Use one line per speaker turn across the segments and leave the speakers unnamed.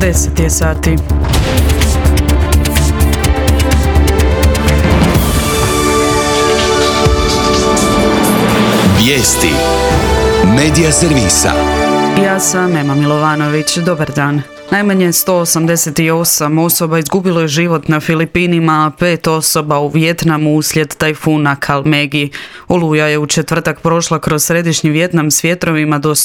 10 je sati.
Vijesti Medija servisa.
Ja sam Ema Milovanović. Dobar dan. Najmanje 188 osoba izgubilo je život na Filipinima, a 5 osoba u Vijetnamu uslijed tajfuna Kalmegi. Oluja je u četvrtak prošla kroz središnji Vijetnam s vjetrovima do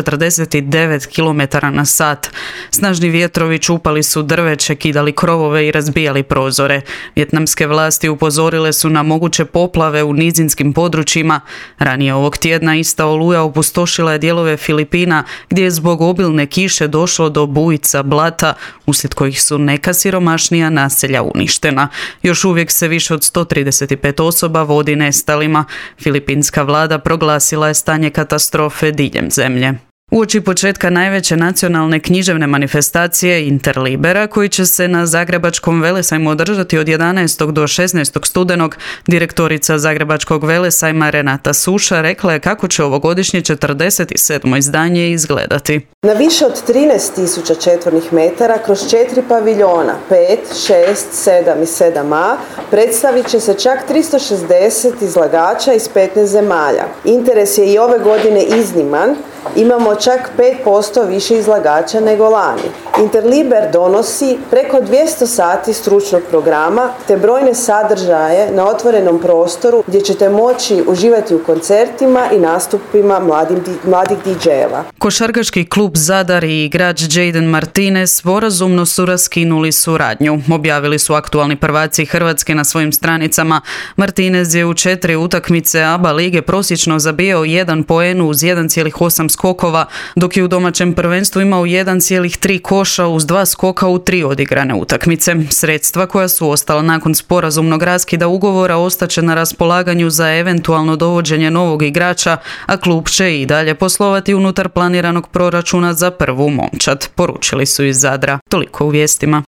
149 km/h. Snažni vjetrovi čupali su drveće, kidali krovove i razbijali prozore. Vijetnamske vlasti upozorile su na moguće poplave u nizinskim područjima. Ranije ovog tjedna ista oluja opustošila je dijelove Filipina, gdje je zbog obilne kiše došlo do bujica blata, uslijed kojih su neka siromašnija naselja uništena. Još uvijek se više od 135 osoba vodi nestalima. Filipinska vlada proglasila je stanje katastrofe diljem zemlje. Uoči početka najveće nacionalne književne manifestacije Interlibera, koji će se na Zagrebačkom velesajmu održati od 11. do 16. studenog, direktorica Zagrebačkog velesajma Renata Suša rekla je kako će ovogodišnje 47. izdanje izgledati.
Na više od 13.000 četvornih metara kroz 4 paviljona, 5, 6, 7 i 7a, predstavit će se čak 360 izlagača iz 15 zemalja. Interes je i ove godine izniman. Imamo čak 5% više izlagača nego lani. Interliber donosi preko 200 sati stručnog programa te brojne sadržaje na otvorenom prostoru gdje ćete moći uživati u koncertima i nastupima mladih DJ-eva.
Košarkaški klub Zadar i igrač Jaden Martinez sporazumno su raskinuli suradnju. Objavili su aktualni prvaci Hrvatske na svojim stranicama. Martinez je u 4 utakmice ABA lige prosječno zabijao 1 poen uz 1,8 skokova, dok je u domaćem prvenstvu imao 1,3 koša uz 2 skoka u 3 odigrane utakmice. Sredstva koja su ostala nakon sporazumnog raskida ugovora ostaće na raspolaganju za eventualno dovođenje novog igrača, a klub će i dalje poslovati unutar planiranog proračuna za prvu momčad, poručili su iz Zadra. Toliko u vijestima.